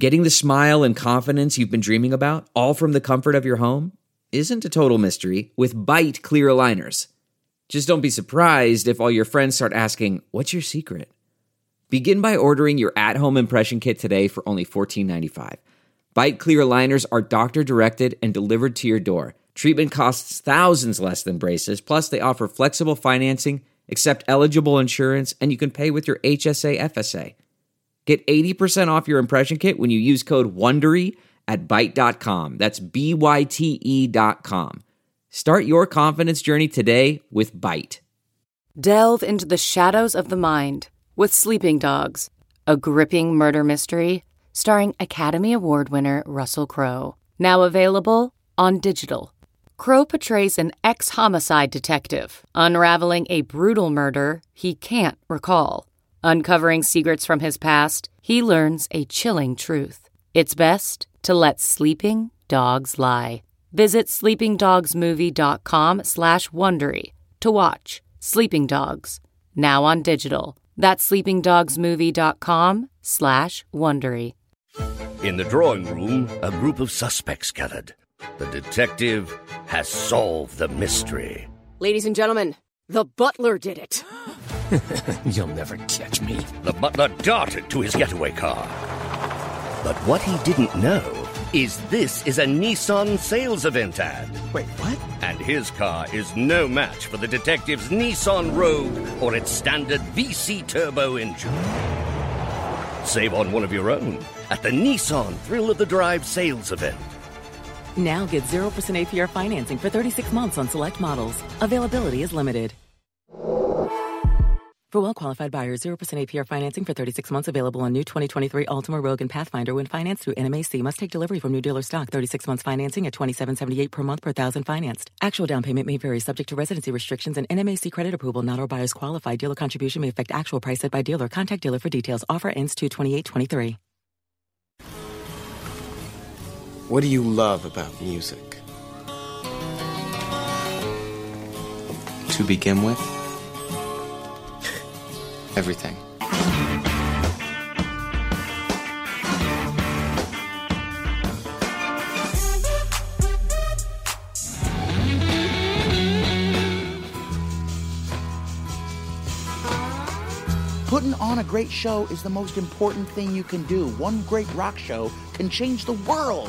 Getting the smile and confidence you've been dreaming about, all from the comfort of your home, isn't a total mystery with Byte clear aligners. Just don't be surprised if all your friends start asking, "What's your secret?" Begin by ordering your at-home impression kit today for only $14.95. Byte clear aligners are doctor-directed and delivered to your door. Treatment costs thousands less than braces, plus they offer flexible financing, accept eligible insurance, and you can pay with your HSA FSA. Get 80% off your impression kit when you use code WONDERY at Byte.com. That's BYTE.com. Start your confidence journey today with Byte. Delve into the shadows of the mind with Sleeping Dogs, a gripping murder mystery starring Academy Award winner Russell Crowe. Now available on digital. Crowe portrays an ex-homicide detective unraveling a brutal murder he can't recall. Uncovering secrets from his past, he learns a chilling truth. It's best to let sleeping dogs lie. Visit sleepingdogsmovie.com/Wondery to watch Sleeping Dogs, now on digital. That's sleepingdogsmovie.com/Wondery. In the drawing room, a group of suspects gathered. The detective has solved the mystery. Ladies and gentlemen, the butler did it. You'll never catch me. The butler darted to his getaway car. But what he didn't know is this is a Nissan sales event ad. Wait, what? And his car is no match for the detective's Nissan Rogue or its standard VC turbo engine. Save on one of your own at the Nissan Thrill of the Drive sales event. Now get 0% APR financing for 36 months on select models. Availability is limited. For well-qualified buyers, 0% APR financing for 36 months available on new 2023 Altima, Rogue, and Pathfinder when financed through NMAC. Must take delivery from new dealer stock. 36 months financing at $27.78 per month per thousand financed. Actual down payment may vary subject to residency restrictions and NMAC credit approval. Not all buyers qualify. Dealer contribution may affect actual price set by dealer. Contact dealer for details. Offer ends 2/28/23. What do you love about music? To begin with, everything. Putting on a great show is the most important thing you can do. One great rock show can change the world.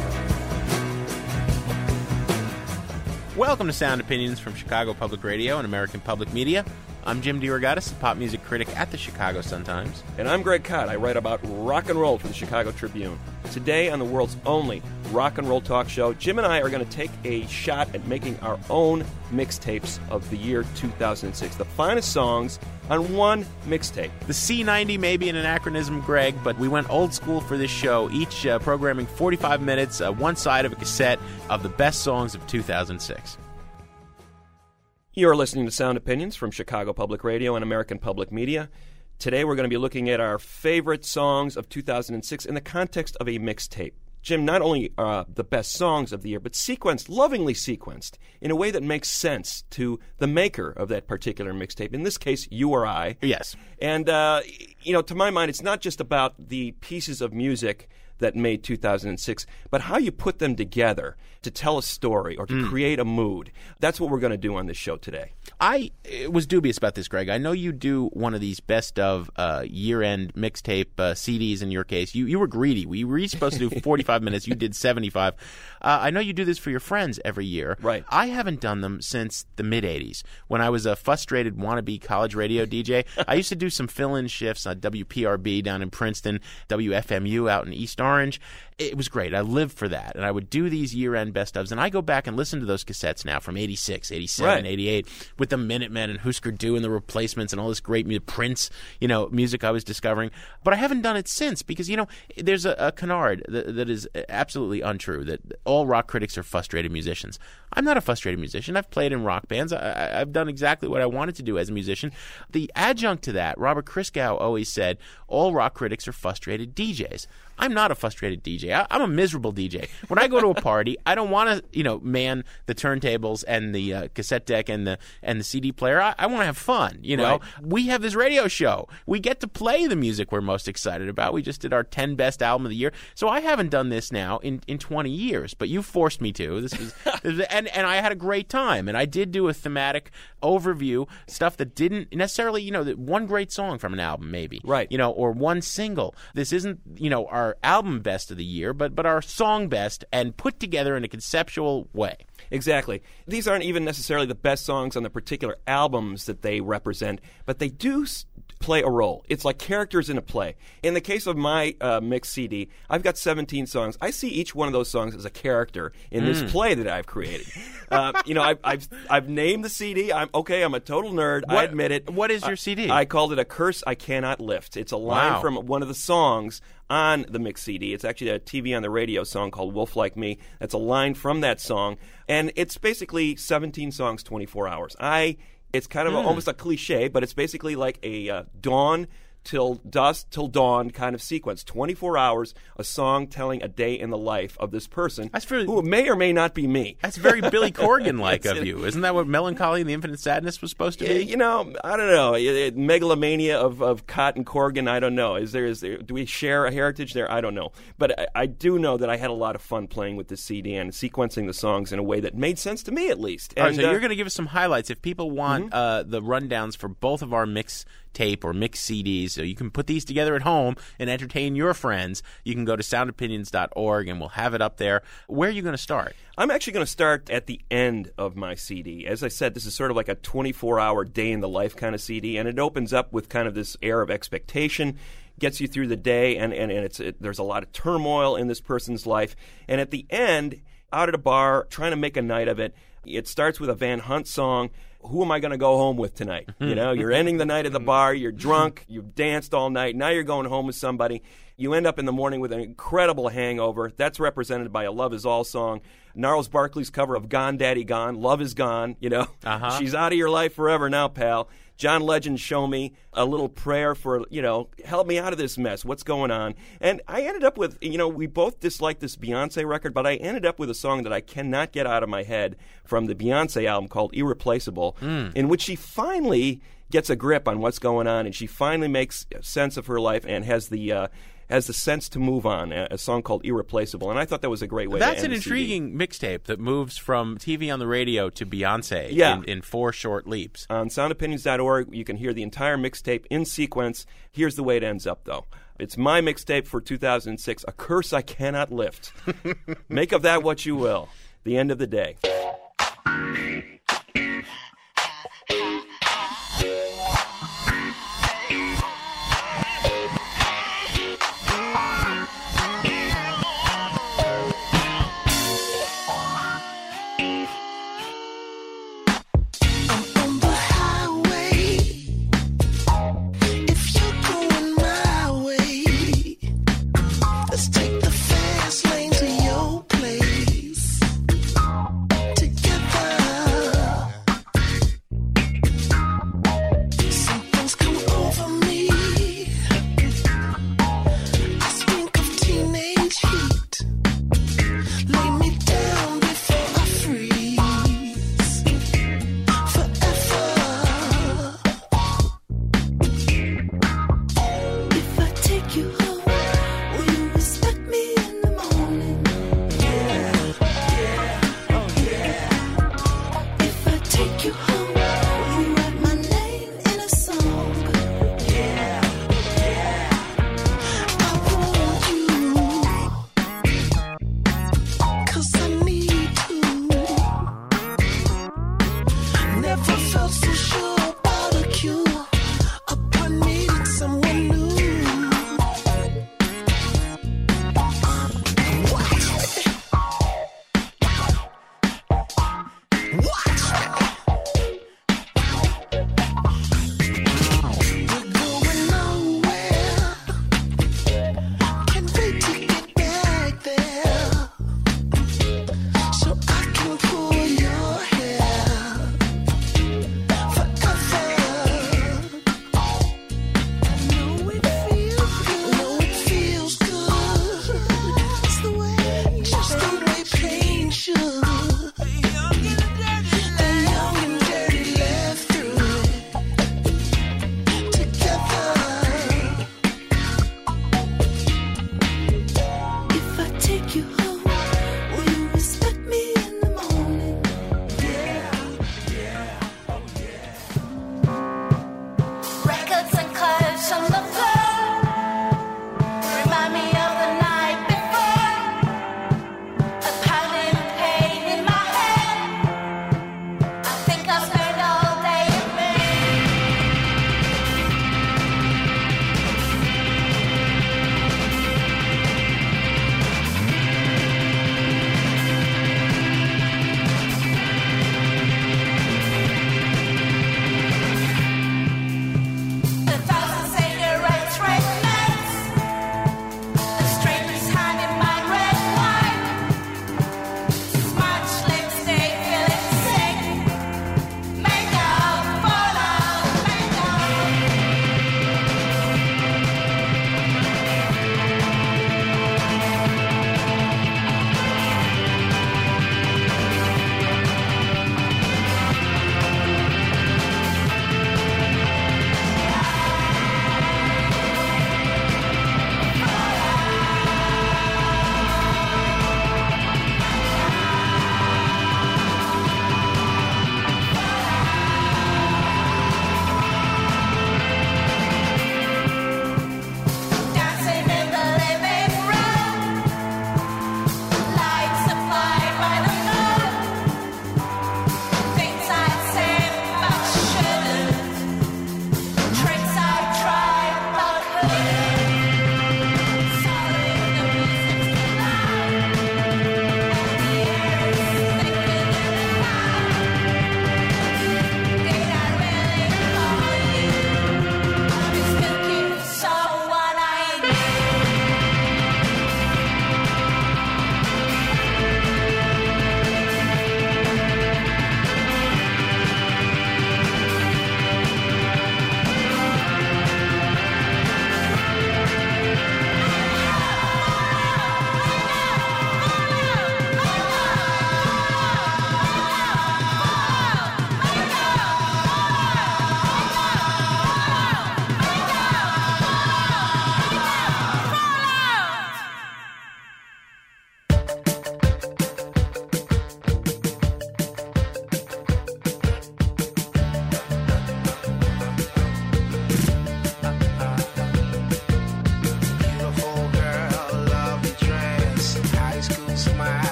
Welcome to Sound Opinions from Chicago Public Radio and American Public Media. I'm Jim DeRogatis, a pop music critic at the Chicago Sun-Times. And I'm Greg Kot. I write about rock and roll for the Chicago Tribune. Today on the world's only rock and roll talk show, Jim and I are going to take a shot at making our own mixtapes of the year 2006. The finest songs on one mixtape. The C90 may be an anachronism, Greg, but we went old school for this show, each programming 45 minutes, one side of a cassette of the best songs of 2006. You're listening to Sound Opinions from Chicago Public Radio and American Public Media. Today we're going to be looking at our favorite songs of 2006 in the context of a mixtape. Jim, not only the best songs of the year, but sequenced, lovingly sequenced, in a way that makes sense to the maker of that particular mixtape. In this case, you or I. Yes. And, to my mind, it's not just about the pieces of music that made 2006, but how you put them together to tell a story or to create a mood. That's what we're going to do on this show today. I was dubious about this, Greg. I know you do one of these best of year-end mixtape CDs in your case. You were greedy. We were each supposed to do 45 minutes. You did 75. I know you do this for your friends every year. Right. I haven't done them since the mid-'80s when I was a frustrated wannabe college radio DJ. I used to do some fill-in shifts on WPRB down in Princeton, WFMU out in East Orange. It was great. I lived for that. And I would do these year-end best-ofs. And I go back and listen to those cassettes now from 86, 87, right. 88 with the Minutemen and Husker Du and the Replacements and all this great Prince, music I was discovering. But I haven't done it since because, there's a canard that is absolutely untrue, that all rock critics are frustrated musicians. I'm not a frustrated musician. I've played in rock bands. I've done exactly what I wanted to do as a musician. The adjunct to that, Robert Christgau always said, all rock critics are frustrated DJs. I'm not a frustrated DJ. I'm a miserable DJ. When I go to a party, I don't want to, man the turntables and the cassette deck and the CD player. I want to have fun, Right. We have this radio show. We get to play the music we're most excited about. We just did our 10 best album of the year. So I haven't done this now in 20 years, but you forced me to. This was and I had a great time. And I did do a thematic overview, stuff that didn't necessarily, one great song from an album maybe. Right. Or one single. This isn't, our album best of the year, but our song best and put together in a conceptual way. Exactly. These aren't even necessarily the best songs on the particular albums that they represent, but they do play a role. It's like characters in a play. In the case of my mixed CD, I've got 17 songs. I see each one of those songs as a character in this play that I've created. I've named the CD. I'm a total nerd. I admit it. What is your CD? I called it A Curse I Cannot Lift. It's a line from one of the songs on the mixed CD. It's actually a TV on the radio song called Wolf Like Me. That's a line from that song. And it's basically 17 songs, 24 hours. It's kind of almost a cliche, but it's basically like a dawn till dusk till dawn kind of sequence. 24 hours, a song telling a day in the life of this person who may or may not be me. That's very Billy Corgan-like of you. Isn't that what Melancholy and the Infinite Sadness was supposed to be? I don't know. Megalomania of Cott and Corgan, I don't know. Do we share a heritage there? I don't know. But I do know that I had a lot of fun playing with this CD and sequencing the songs in a way that made sense to me, at least. All right, so you're going to give us some highlights. If people want the rundowns for both of our mix tape or mix CDs, so you can put these together at home and entertain your friends, you can go to soundopinions.org and we'll have it up there. Where are you going to start? I'm actually going to start at the end of my CD. As I said, this is sort of like a 24-hour day-in-the-life kind of CD, and it opens up with kind of this air of expectation, gets you through the day, and there's a lot of turmoil in this person's life. And at the end, out at a bar, trying to make a night of it, it starts with a Van Hunt song, Who Am I Going to Go Home With Tonight? You're ending the night at the bar, you're drunk, you've danced all night, now you're going home with somebody. You end up in the morning with an incredible hangover. That's represented by a Love Is All song. Gnarls Barkley's cover of Gone Daddy Gone, Love Is Gone, She's out of your life forever now, pal. John Legend, Show Me, a little prayer for, help me out of this mess. What's going on? And I ended up with, we both disliked this Beyonce record, but I ended up with a song that I cannot get out of my head from the Beyonce album called Irreplaceable, in which she finally gets a grip on what's going on, and she finally makes sense of her life and has the sense to move on, a song called Irreplaceable. And I thought that was a great way to end That's an intriguing mixtape that moves from TV on the radio to Beyonce in 4 short leaps. On soundopinions.org, you can hear the entire mixtape in sequence. Here's the way it ends up, though. It's my mixtape for 2006, A Curse I Cannot Lift. Make of that what you will. The end of the day. If I take you home, will you respect me?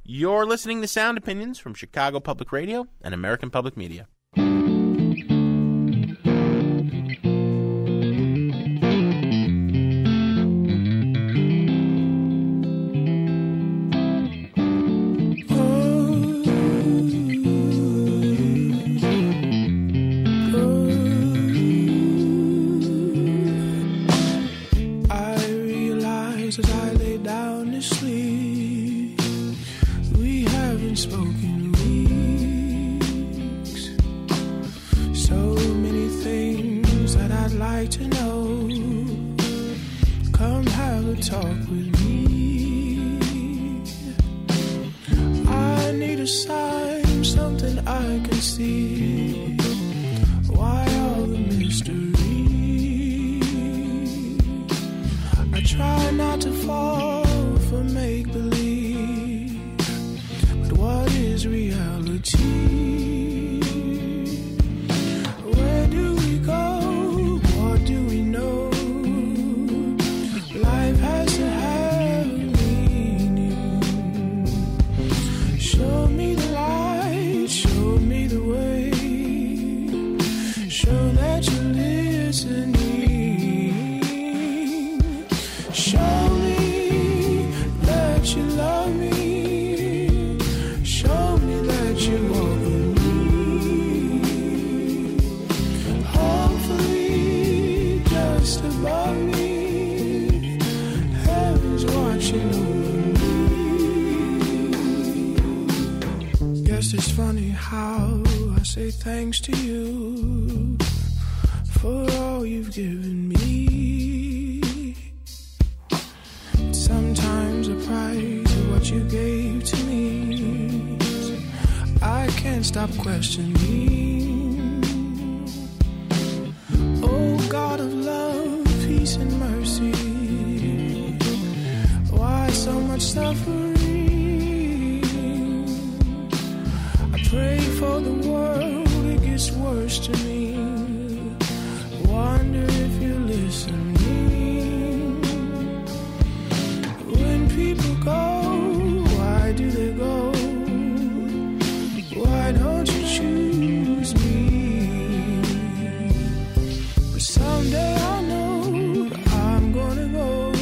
You're listening to Sound Opinions from Chicago Public Radio and American Public Media. It's funny how I say thanks to you for all you've given me. Sometimes a price of what you gave to me, I can't stop questioning. Oh God of love, peace and mercy, why so much suffering? Pray for the world, it gets worse to me. Wonder if you're listening. When people go, why do they go? Why don't you choose me? But someday I know I'm gonna go.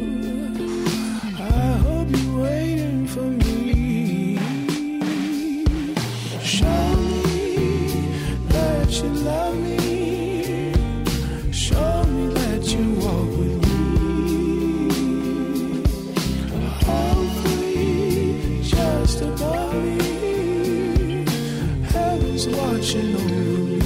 I hope you're waiting for me. Show me that you love me. Show me that you walk with me. Hopefully, just above me, heaven's watching over me.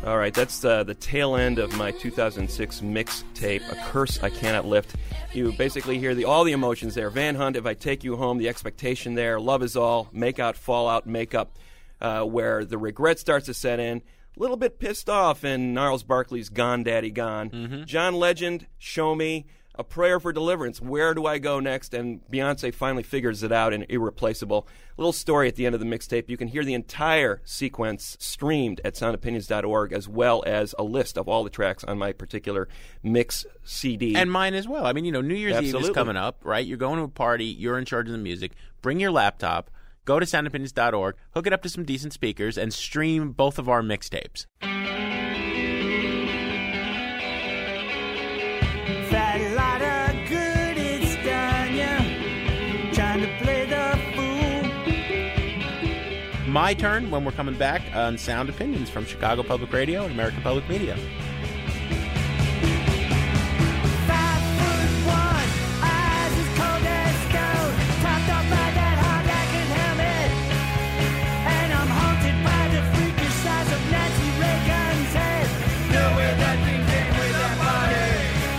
All right, that's the tail end of my 2006 mixtape, A Curse I Cannot Lift. You basically hear all the emotions there. Van Hunt, If I Take You Home, the expectation there, Love Is All, Make Out, Fall Out, Makeup, where the regret starts to set in. A little bit pissed off in Gnarls Barkley's Gone Daddy Gone. Mm-hmm. John Legend, Show Me, A Prayer for Deliverance, Where Do I Go Next? And Beyonce finally figures it out in Irreplaceable. Little story at the end of the mixtape. You can hear the entire sequence streamed at soundopinions.org, as well as a list of all the tracks on my particular mix CD. And mine as well. I mean, New Year's Eve is coming up, right? You're going to a party, you're in charge of the music. Bring your laptop. Go to soundopinions.org, hook it up to some decent speakers, and stream both of our mixtapes. Fat lot of good it's done ya, trying to play the fool. My turn when we're coming back on Sound Opinions from Chicago Public Radio and American Public Media. 5'1", eyes as cold as stone, topped off by that hard like a helmet, and I'm haunted by the freakish size of Nancy Reagan's head. Know where that thing came with that body.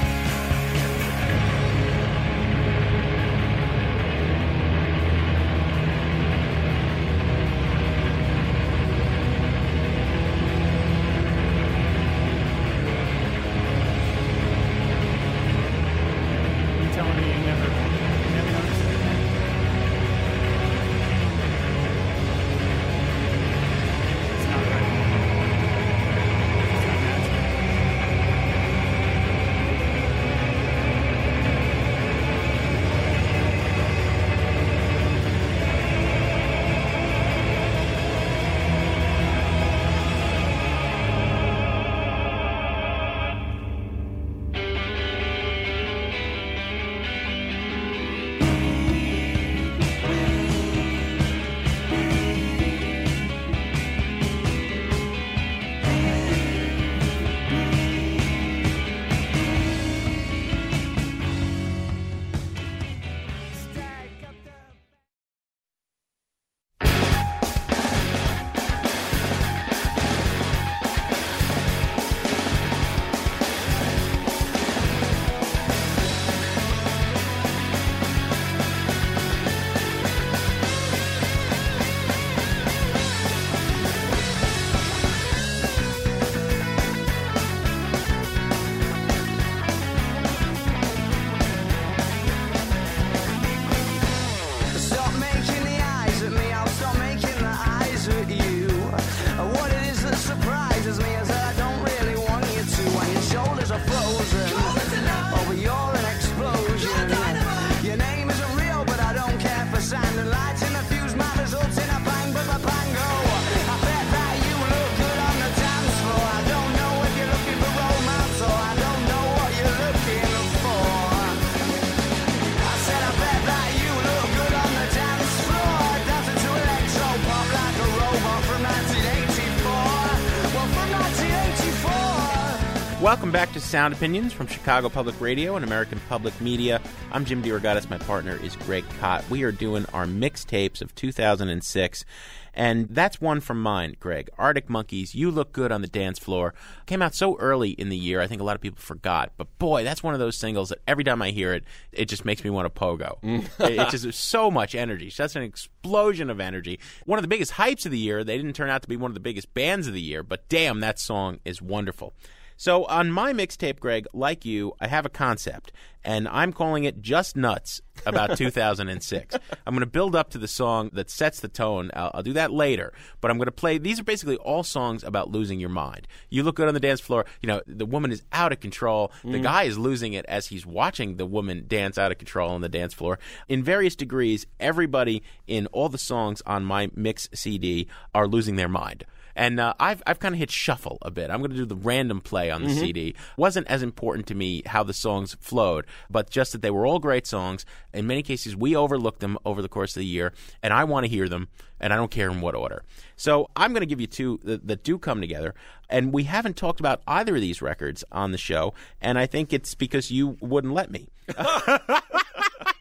Welcome back to Sound Opinions from Chicago Public Radio and American Public Media. I'm Jim DeRogatis. My partner is Greg Kot. We are doing our mixtapes of 2006, and that's one from mine, Greg. Arctic Monkeys, You Look Good on the Dance Floor. Came out so early in the year, I think a lot of people forgot. But boy, that's one of those singles that every time I hear it, it just makes me want to pogo. It's just so much energy. So that's an explosion of energy. One of the biggest hypes of the year. They didn't turn out to be one of the biggest bands of the year, but damn, that song is wonderful. So on my mixtape, Greg, like you, I have a concept, and I'm calling it Just Nuts about 2006. I'm going to build up to the song that sets the tone. I'll do that later, but I'm going to play. These are basically all songs about losing your mind. You look good on the dance floor. You know, the woman is out of control. The guy is losing it as he's watching the woman dance out of control on the dance floor. In various degrees, everybody in all the songs on my mix CD are losing their mind. And I've kind of hit shuffle a bit. I'm going to do the random play on the CD. Wasn't as important to me how the songs flowed, but just that they were all great songs. In many cases, we overlooked them over the course of the year, and I want to hear them, and I don't care in what order. So I'm going to give you two that do come together, and we haven't talked about either of these records on the show, and I think it's because you wouldn't let me.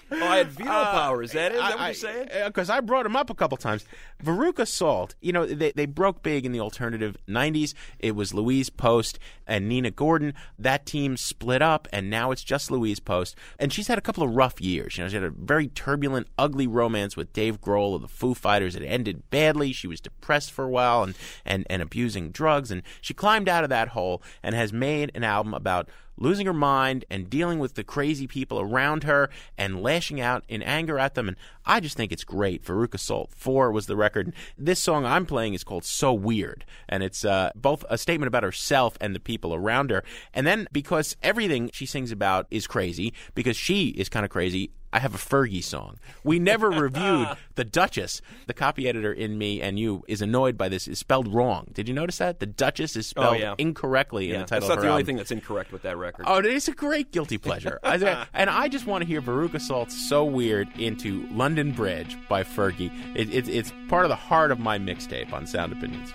Oh, I had veto power. Is that it? Is that what you're saying? Because I brought him up a couple times. Veruca Salt, you know, they broke big in the alternative 90s. It was Louise Post and Nina Gordon. That team split up, and now it's just Louise Post. And she's had a couple of rough years. You know, she had a very turbulent, ugly romance with Dave Grohl of the Foo Fighters. It ended badly. She was depressed for a while and abusing drugs. And she climbed out of that hole and has made an album about losing her mind and dealing with the crazy people around her and lashing out in anger at them. And I just think it's great. Veruca Salt 4 was the record. This song I'm playing is called So Weird. And it's both a statement about herself and the people around her. And then because everything she sings about is crazy, because she is kind of crazy, I have a Fergie song. We never reviewed The Duchess. The copy editor in me and you is annoyed by this. Is spelled wrong. Did you notice that? The Duchess is spelled incorrectly in the title of her album. That's not the only thing that's incorrect with that record. Oh, it's a great guilty pleasure. And I just want to hear Veruca Salt's So Weird into London Bridge by Fergie. It's part of the heart of my mixtape on Sound Opinions.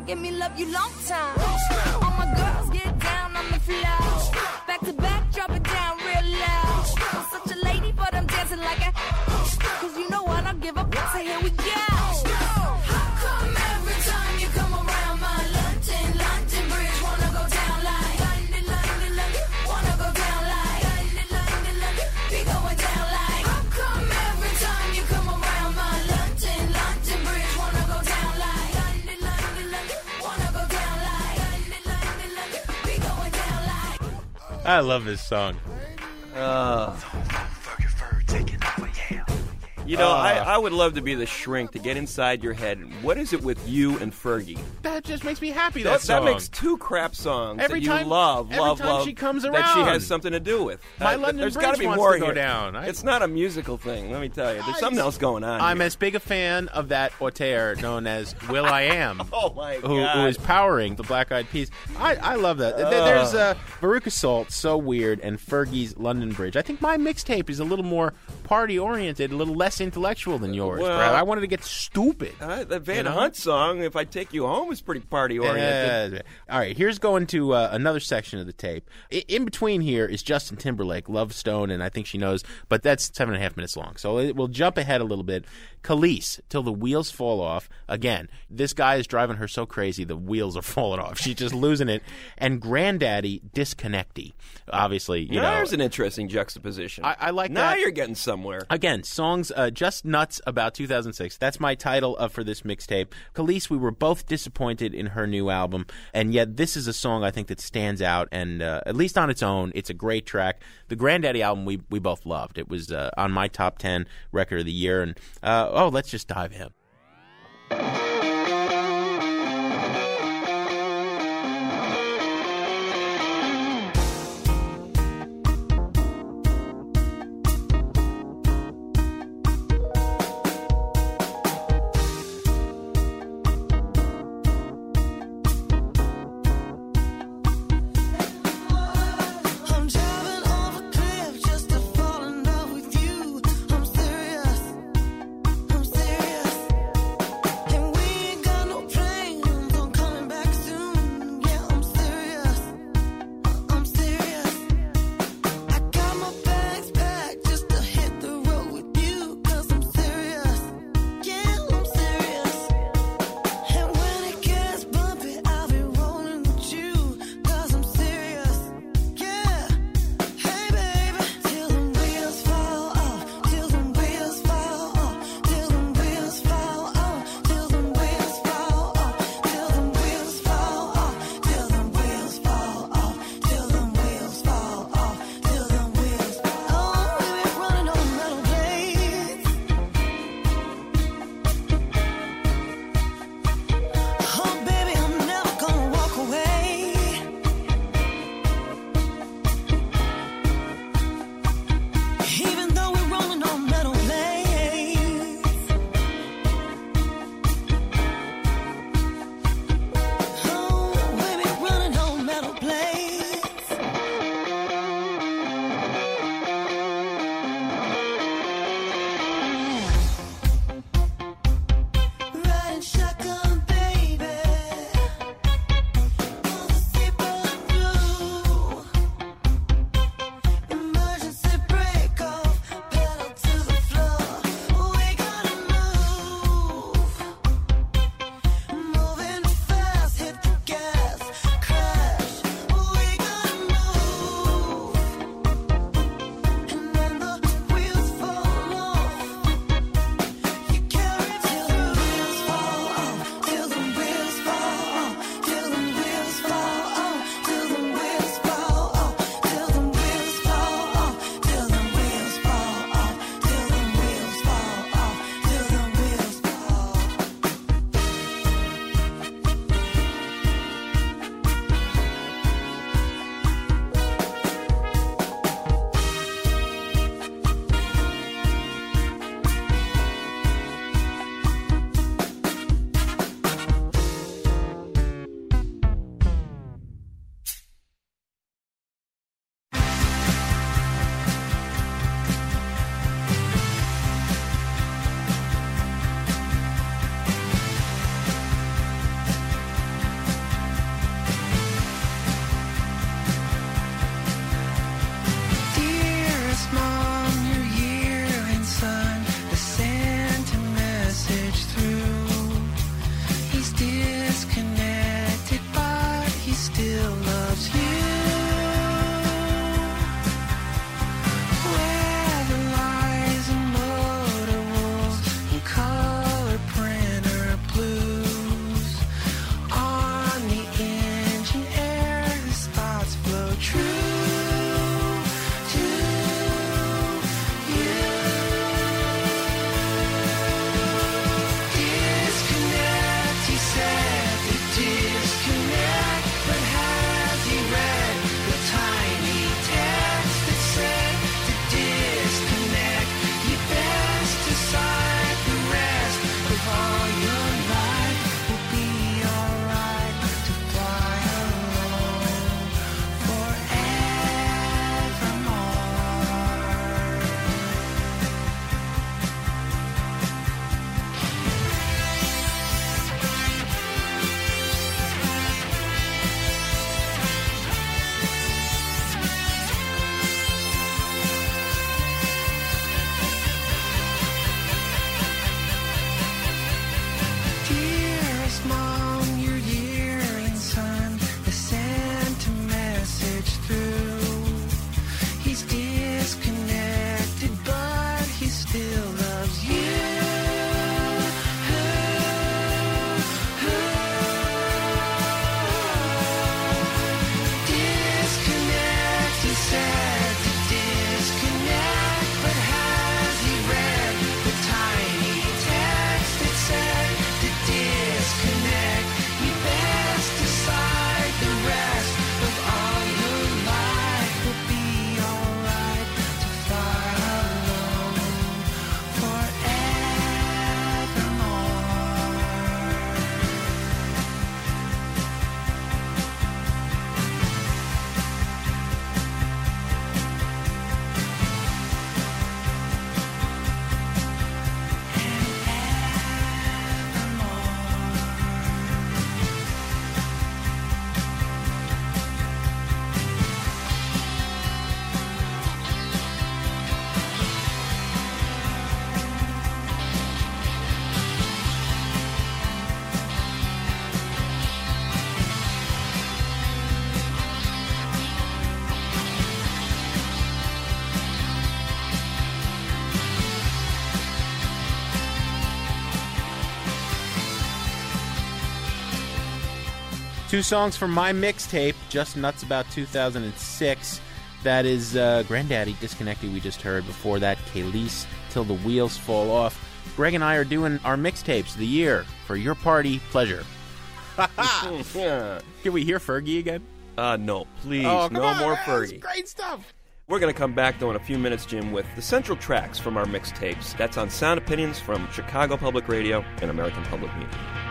Give me love you long time. All my girls get down on the floor. Back to back, drop it down real loud. I'm such a lady, but I'm dancing like a. Cause you know what, I don't give up. So here we go. How come every time you come around my London Bridge wanna go down like London, wanna go down like London, be going down like. How come every time you come around my London Bridge wanna go down like London, wanna go down like London, be going down like. I love this song. You know, I would love to be the shrink to get inside your head. What is it with you and Fergie? That just makes me happy. That makes two crap songs every that you time, love she comes around that she has something to do with. My London there's Bridge got to be wants more to go here. down. It's not a musical thing. Let me tell you, there's something else going on. I'm here. as big a fan of that auteur known as Will I Am. Oh my God! Who is powering the Black Eyed Peas? I love that. There's Veruca Salt, So Weird, and Fergie's London Bridge. I think my mixtape is a little more party oriented, a little less intellectual than yours. Well, I wanted to get stupid. The Van Hunt song, "If I Take You Home," is pretty party oriented. All right, here's going to another section of the tape. In between here is Justin Timberlake, Love Stone, and I Think She Knows, but that's 7.5 minutes long. So we'll jump ahead a little bit. Khalees, Till the Wheels Fall Off. Again, this guy is driving her so crazy the wheels are falling off. She's just losing it. And Granddaddy, Disconnecty. Obviously, you know. There's an interesting juxtaposition. I like now that. Now you're getting somewhere. Again, songs just nuts about 2006. That's my title for this mixtape. Khalees, we were both disappointed in her new album, and yet this is a song I think that stands out, and at least on its own, it's a great track. The Granddaddy album we both loved. It was on my top 10 record of the year, and let's just dive in. 2 songs from my mixtape, Just Nuts About 2006. That is Granddaddy, Disconnected, we just heard. Before that, Khalees, Till the Wheels Fall Off. Greg and I are doing our mixtapes of the year for your party pleasure. Can we hear Fergie again? No, please. Oh, no on, more man, Fergie. that's great stuff. We're going to come back, though, in a few minutes, Jim, with the central tracks from our mixtapes. That's on Sound Opinions from Chicago Public Radio and American Public Media.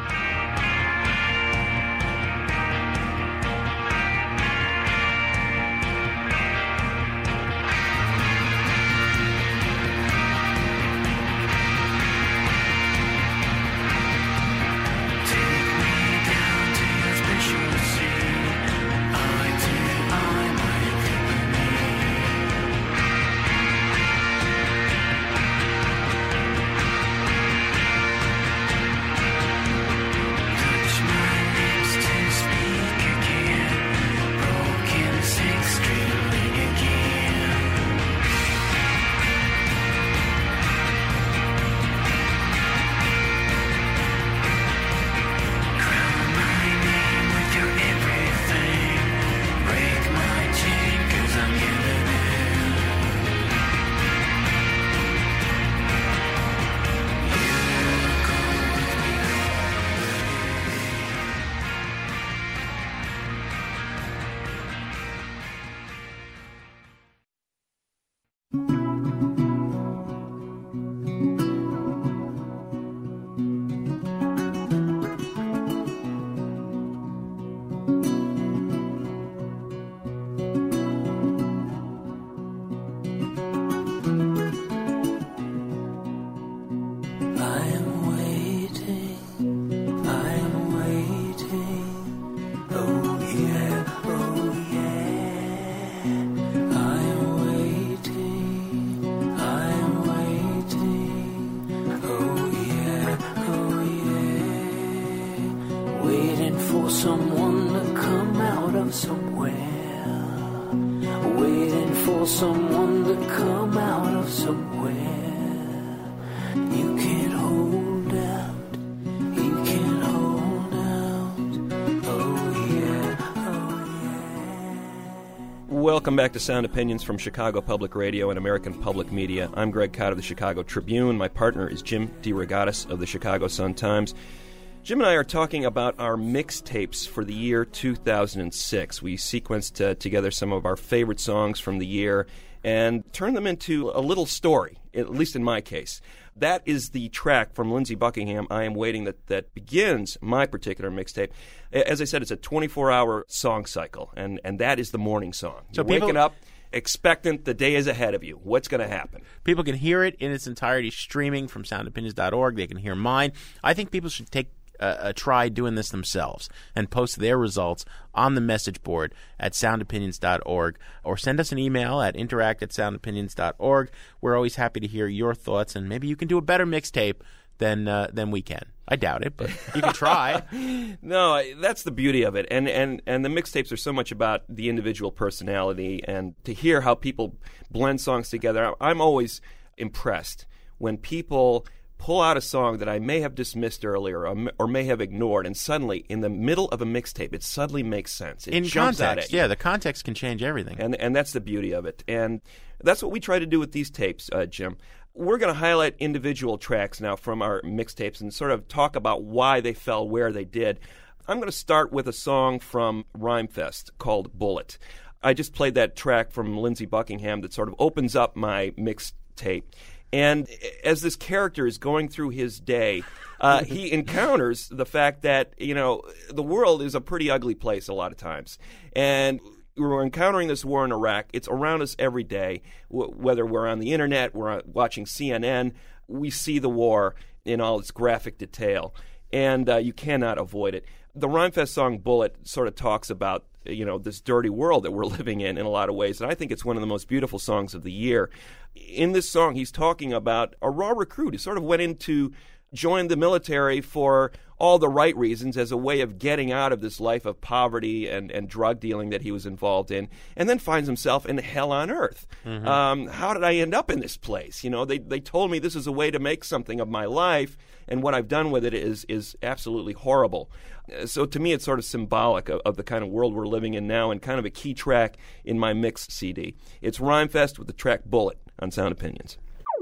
Someone to come out of somewhere. You can't hold out. You can't hold out. Oh yeah, oh yeah. Welcome back to Sound Opinions from Chicago Public Radio and American Public Media. I'm Greg Kot of the Chicago Tribune. My partner is Jim DeRogatis of the Chicago Sun-Times. Jim and I are talking about our mixtapes for the year 2006. We sequenced together some of our favorite songs from the year and turned them into a little story, at least in my case. That is the track from Lindsey Buckingham, I Am Waiting, that begins my particular mixtape. As I said, it's a 24-hour song cycle, and that is the morning song. So You're waking up expectant, the day is ahead of you. What's going to happen? People can hear it in its entirety streaming from soundopinions.org. They can hear mine. I think people should take try doing this themselves and post their results on the message board at soundopinions.org, or send us an email at interact@soundopinions.org. We're always happy to hear your thoughts, and maybe you can do a better mixtape than we can. I doubt it, but you can try. No, that's the beauty of it. And the mixtapes are so much about the individual personality, and to hear how people blend songs together. I'm always impressed when people pull out a song that I may have dismissed earlier or may have ignored, and suddenly, in the middle of a mixtape, it suddenly makes sense. It in jumps context, at you. yeah, the context can change everything. And that's the beauty of it. And that's what we try to do with these tapes, Jim. We're going to highlight individual tracks now from our mixtapes and sort of talk about why they fell where they did. I'm going to start with a song from Rhymefest called Bullet. I just played that track from Lindsey Buckingham that sort of opens up my mixtape. And as this character is going through his day, he encounters the fact that, the world is a pretty ugly place a lot of times. And we're encountering this war in Iraq. It's around us every day. Whether we're on the internet, we're watching CNN, we see the war in all its graphic detail. And you cannot avoid it. The Rhymefest song Bullet sort of talks about this dirty world that we're living in a lot of ways, and I think it's one of the most beautiful songs of the year. In this song, he's talking about a raw recruit who sort of went in to join the military for all the right reasons, as a way of getting out of this life of poverty and drug dealing that he was involved in, and then finds himself in hell on earth. How did I end up in this place? You know, they told me this is a way to make something of my life, and what I've done with it is absolutely horrible. So to me, it's sort of symbolic of the kind of world we're living in now, and kind of a key track in my mixed CD. It's Rhymefest with the track Bullet on Sound Opinions.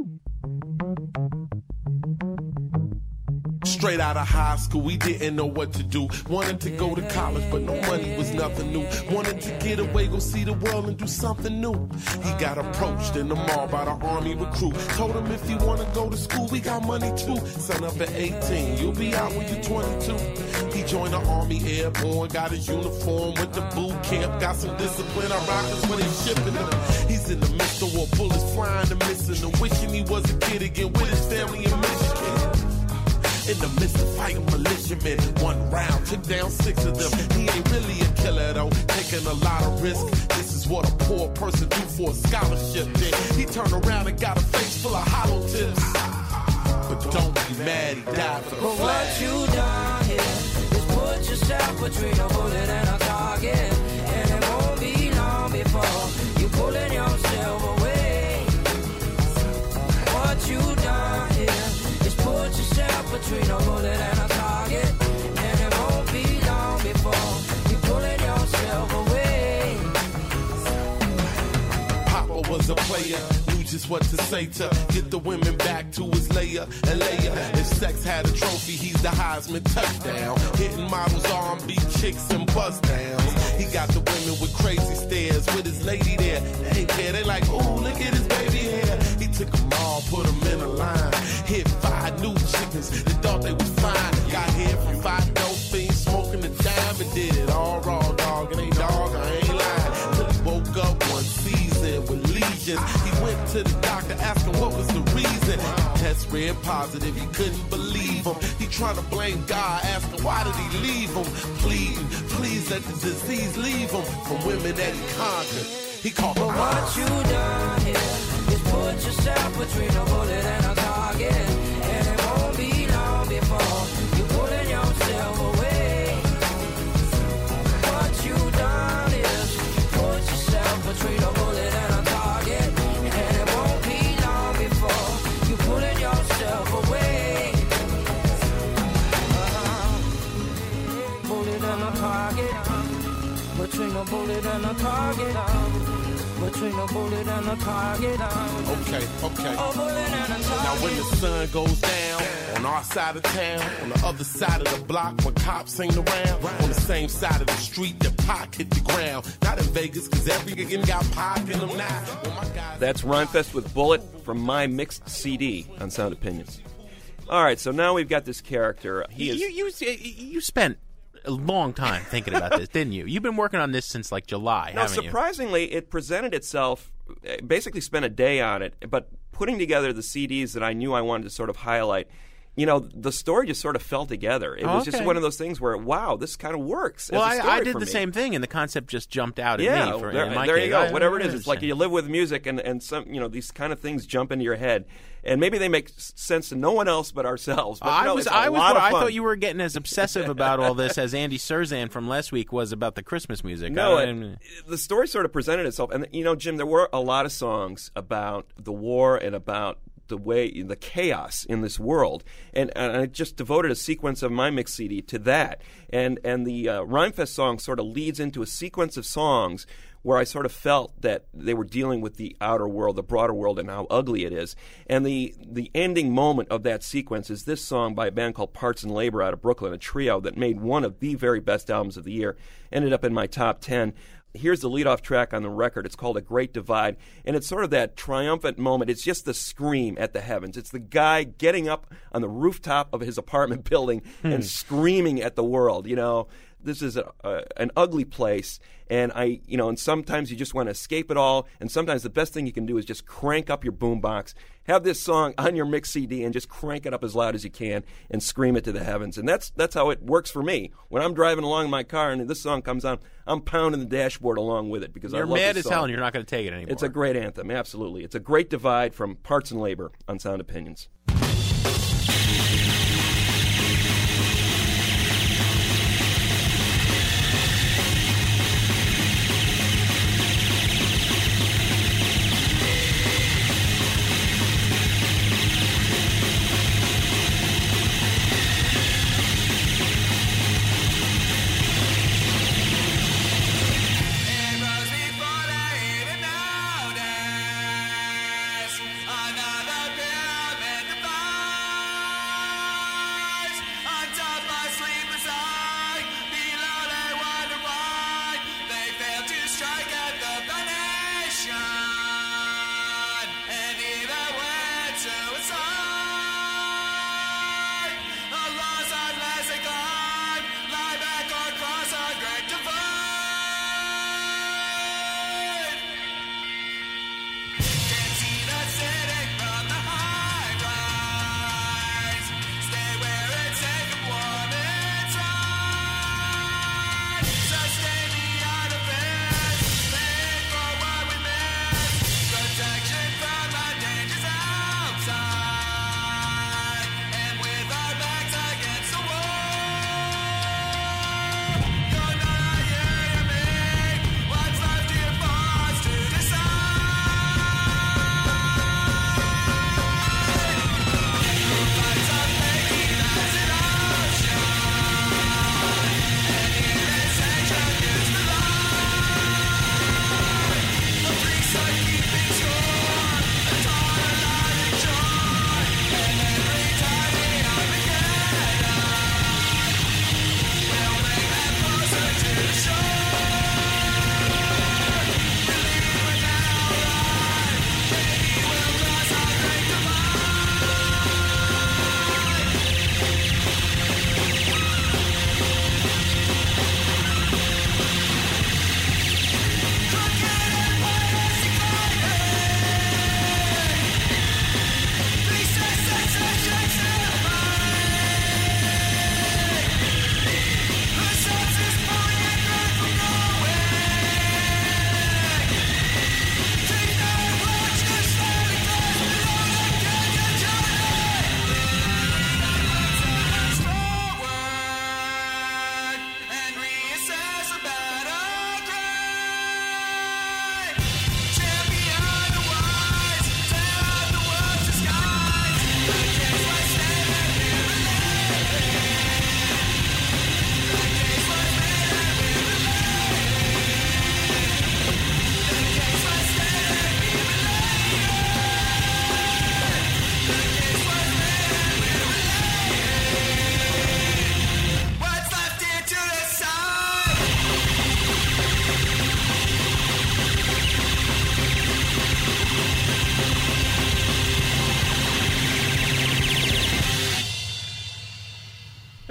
Straight out of high school, we didn't know what to do. Wanted to go to college, but no money was nothing new. Wanted to get away, go see the world and do something new. He got approached in the mall by the army recruit. Told him if you want to go to school, we got money too. Sign up at 18, you'll be out when you're 22. He joined the Army Airborne, got his uniform, went to boot camp, got some discipline. I rockers when they shipping him. He's in the midst of war, bullets flying and missing him. Wishing he was a kid again with his family in Michigan. In the midst of fighting militiamen, one round took down 6 of them. He ain't really a killer though, taking a lot of risk. This is what a poor person do for a scholarship. Then he turned around and got a face full of hollow tips. But don't be mad, he died for the But flag. what you done here is put yourself between a bullet and a target, and it won't be long before you pulling yourself away. What you done here is put yourself between a bullet and a target, and it won't be long before you pulling yourself away. Papa was a player, knew just what to say to get the women back to his layer and layer. If sex had a trophy, he's the Heisman touchdown. Hitting models, R&B chicks and buzz downs. He got the women with crazy stares with his lady there. They ain't care, they like, ooh, look at his baby hair. He took them all, put them in a line. Hit 5 new chickens, they thought they was fine. Got here from 5 dope fiends, smoking the dime and did it all raw, dog. It ain't dog, I ain't lying. Till he woke up one season with legions. He went to the doctor asking what was the reason. Test read positive, he couldn't believe him. He trying to blame God, asking why did he leave him? Pleading, please let the disease leave him from women that he conquered. He called But what you done here is put yourself between a bullet and a target, and it won't be long before you pulling yourself away. What you done is put yourself between a bullet and a target, and it won't be long before you pulling yourself away. Bullet and a target, between a bullet and a target. Between a bullet and a target. Okay. A bullet and a target. Now when the sun goes down on our side of town, on the other side of the block when cops ain't around, on the same side of the street that Pac hit the ground. Not in Vegas, cause every again got Pac in them now. That's Rhymefest with Bullet from my mixed CD on Sound Opinions. All right, so now we've got this character. You spent a long time thinking about this, didn't you? You've been working on this since like July, No, haven't you? surprisingly, it presented itself, basically spent a day on it, but putting together the CDs that I knew I wanted to sort of highlight, you know, the story just sort of fell together. It was just one of those things where, wow, this kind of works. Well, as a story I did for the me. same thing, and the concept just jumped out at Yeah, me. there you go. Whatever it is, it's like you live with music, and some, you know, these kind of things jump into your head, and maybe they make sense to no one else but ourselves. But I I thought you were getting as obsessive about all this as Andy Surzan from last week was about the Christmas music. No, the story sort of presented itself, and you know, Jim, there were a lot of songs about the war and about the chaos in this world, and I just devoted a sequence of my mix CD to that, and the Rhymefest song sort of leads into a sequence of songs where I sort of felt that they were dealing with the outer world, the broader world, and how ugly it is. And the ending moment of that sequence is this song by a band called Parts and Labor out of Brooklyn, a trio that made one of the very best albums of the year, ended up in my top 10. Here's the leadoff track on the record. It's called A Great Divide, and it's sort of that triumphant moment. It's just the scream at the heavens. It's the guy getting up on the rooftop of his apartment building and screaming at the world, you know. This is an ugly place, and and sometimes you just want to escape it all, and sometimes the best thing you can do is just crank up your boombox, have this song on your mix CD, and just crank it up as loud as you can and scream it to the heavens. And that's how it works for me. When I'm driving along in my car and this song comes on, I'm pounding the dashboard along with it because I love this song. You're mad as hell, and you're not going to take it anymore. It's a great anthem, absolutely. It's A Great Divide from Parts and Labor on Sound Opinions.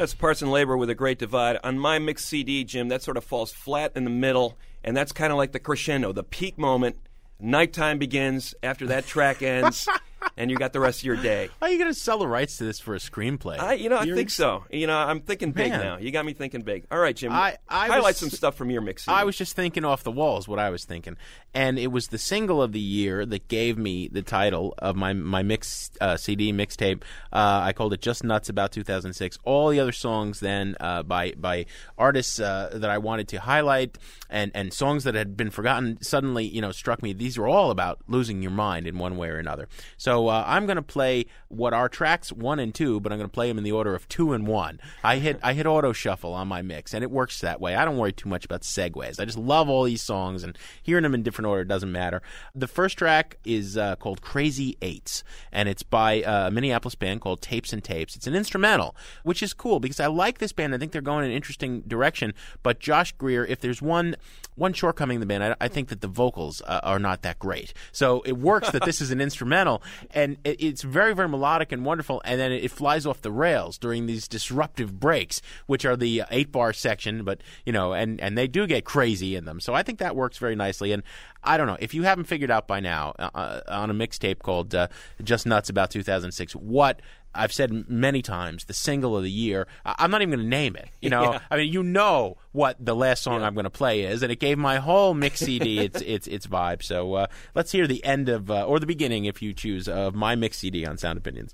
That's Parts and Labor with A Great Divide. On my mixed CD, Jim, that sort of falls flat in the middle, and that's kind of like the crescendo, the peak moment. Nighttime begins after that track ends, and you got the rest of your day. Are you going to sell the rights to this for a screenplay? I think so. I'm thinking big now. You got me thinking big. All right, Jim. Highlight some stuff from your mix CD. I was just thinking off the wall is what I was thinking. And it was the single of the year that gave me the title of my mix CD mixtape. I called it Just Nuts About 2006. All the other songs then by artists that I wanted to highlight and songs that had been forgotten suddenly, struck me. These were all about losing your mind in one way or another. So I'm going to play what are tracks 1 and 2, but I'm going to play them in the order of 2 and 1. I hit auto shuffle on my mix, and it works that way. I don't worry too much about segues. I just love all these songs, and hearing them in different order doesn't matter. The first track is called Crazy Eights, and it's by a Minneapolis band called Tapes and Tapes. It's an instrumental, which is cool because I like this band. I think they're going in an interesting direction, but Josh Greer, if there's one shortcoming in the band, I think that the vocals are not that great. So it works that this is an instrumental, and it's very, very melodic and wonderful, and then it flies off the rails during these disruptive breaks, which are the 8-bar section, but, and they do get crazy in them. So I think that works very nicely, and I don't know, if you haven't figured out by now on a mixtape called Just Nuts About 2006, what I've said many times, the single of the year, I'm not even going to name it. Yeah. I mean, what the last song I'm going to play is, and it gave my whole mix CD its vibe. So let's hear the end of, or the beginning, if you choose, of my mix CD on Sound Opinions.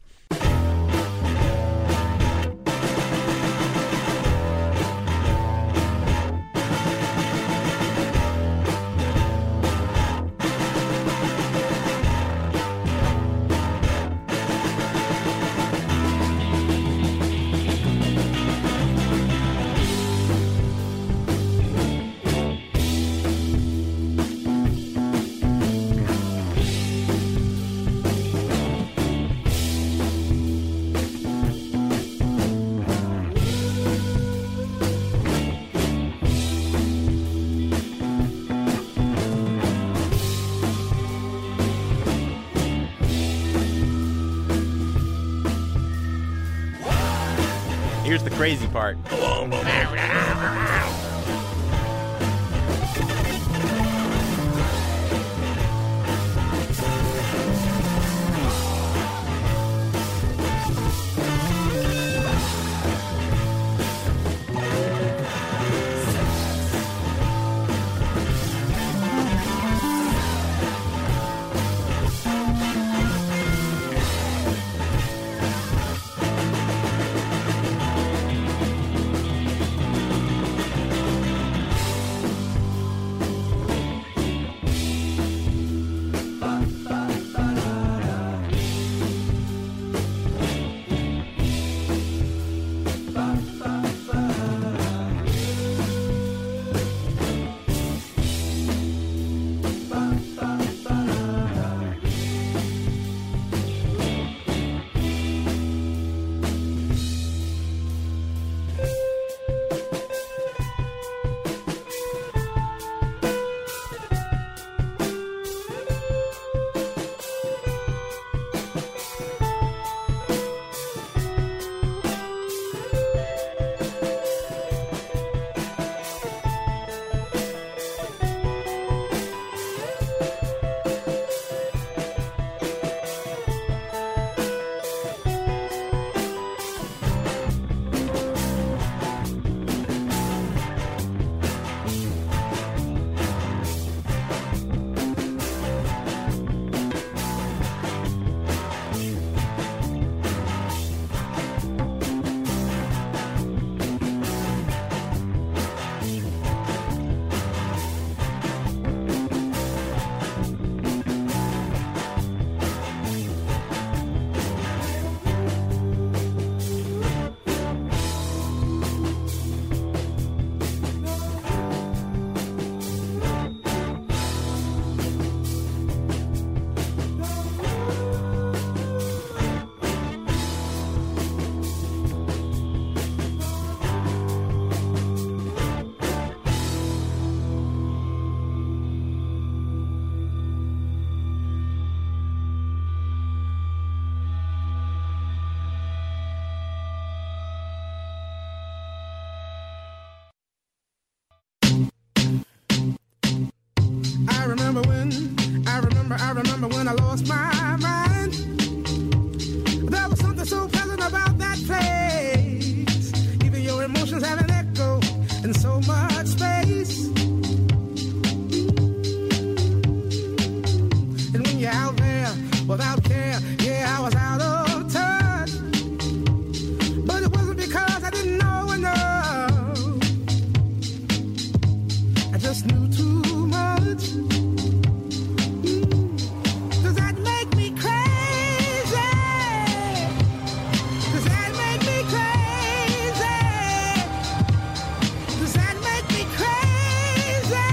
Here's the crazy part. I remember when I lost my mind. There was something so pleasant about that place. Even your emotions have an echo in so much space. And when you're out there without care, yeah, I was out of touch. But it wasn't because I didn't know enough. I just knew too much. Does that make me crazy? Does that make me crazy? Does that make me crazy?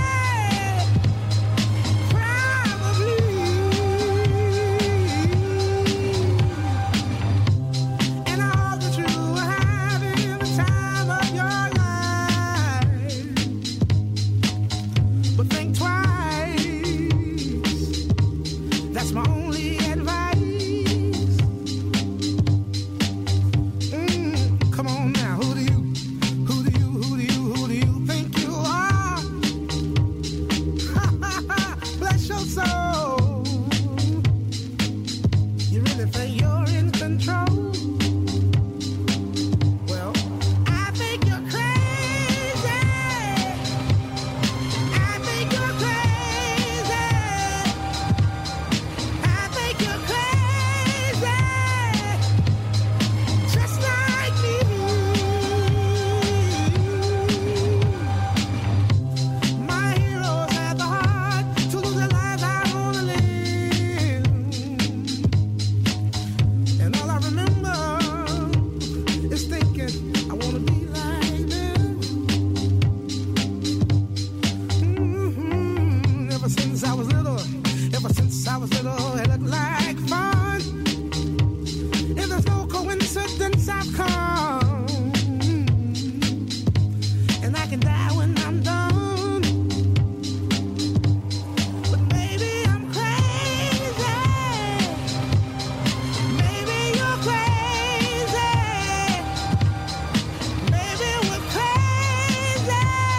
Probably. And I hope that you are having the time of your life. But think twice. That's my only advice. Come on now, who do you think you are? Bless your soul. You really think you're in control? Well, I think you're crazy. I think you're crazy. I think you're crazy. Just like me. My heroes had the heart to lose their lives. I wanna live. And all I remember is thinking I wanna be like them. Ever since I was little, it looked like fun. If there's no coincidence, I've come. And I can die when I'm done. But maybe I'm crazy. Maybe you're crazy. Maybe we're crazy.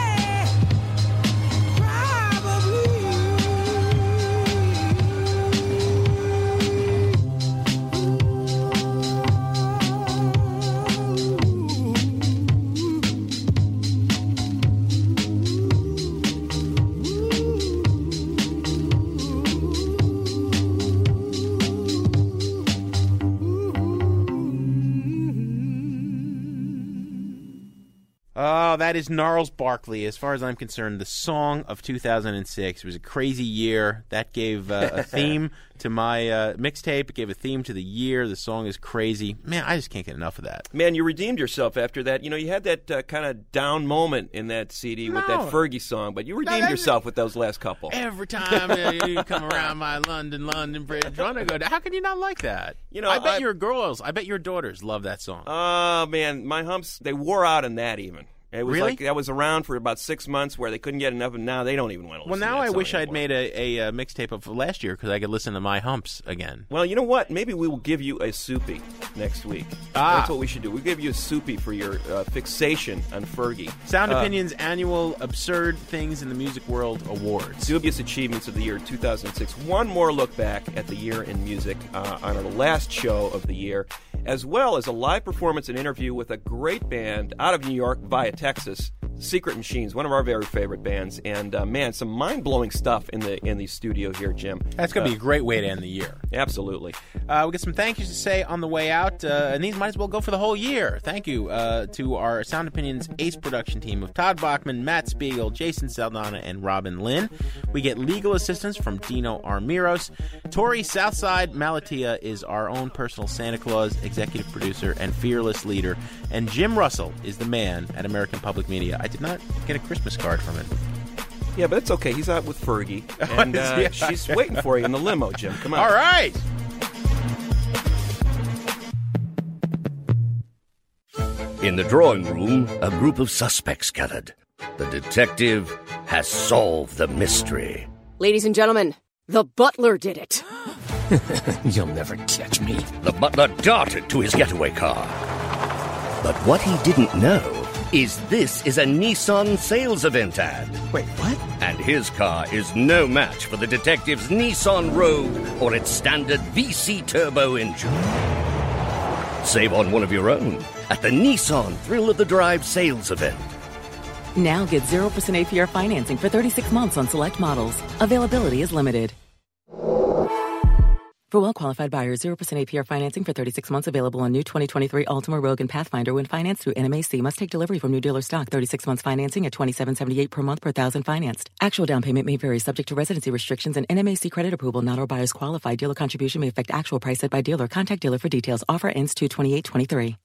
Oh, that is Gnarls Barkley. As far as I'm concerned, the song of 2006. It was a crazy year. That gave a theme to my mixtape. It gave a theme to the year. The song is crazy. Man, I just can't get enough of that. Man, you redeemed yourself after that. You know, you had that kind of down moment in that CD with that Fergie song, but you redeemed yourself with those last couple. Every time you come around my London Bridge, I go, how can you not like that? You know, I bet your daughters love that song. Oh, man, my humps, they wore out on that even. It was really? Like that was around for about 6 months where they couldn't get enough, and now they don't even want to listen to that. Well, now I song wish anymore. I'd made a mixtape of last year because I could listen to My Humps again. Well, you know what? Maybe we will give you a soupy next week. That's what we should do. We'll give you a soupy for your fixation on Fergie. Sound Opinion's annual Absurd Things in the Music World Awards. Dubious Achievements of the Year 2006. One more look back at the year in music on our last show of the year, as well as a live performance and interview with a great band out of New York via Texas, Secret Machines, one of our very favorite bands. And, man, some mind-blowing stuff in the studio here, Jim. That's going to be a great way to end the year. Absolutely. We got some thank yous to say on the way out, and these might as well go for the whole year. Thank you to our Sound Opinions Ace production team of Todd Bachman, Matt Spiegel, Jason Saldana, and Robin Lynn. We get legal assistance from Dino Armiros. Tori Southside Malatia is our own personal Santa Claus, executive producer, and fearless leader. And Jim Russell is the man at American Public Media. I did not get a Christmas card from him. Yeah, but it's okay. He's out with Fergie, and she's waiting for you in the limo, Jim. Come on. All right. In the drawing room, a group of suspects gathered. The detective has solved the mystery. Ladies and gentlemen, the butler did it. You'll never catch me. The butler darted to his getaway car. But what he didn't know is this is a Nissan sales event ad. Wait, what? And his car is no match for the detective's Nissan Rogue or its standard VC turbo engine. Save on one of your own at the Nissan Thrill of the Drive sales event. Now get 0% APR financing for 36 months on select models. Availability is limited. For well-qualified buyers, 0% APR financing for 36 months available on new 2023 Altima, Rogue, and Pathfinder when financed through NMAC. Must take delivery from new dealer stock. 36 months financing at $27.78 per month per thousand financed. Actual down payment may vary subject to residency restrictions and NMAC credit approval. Not all buyers qualify. Dealer contribution may affect actual price set by dealer. Contact dealer for details. Offer ends 2/28/23.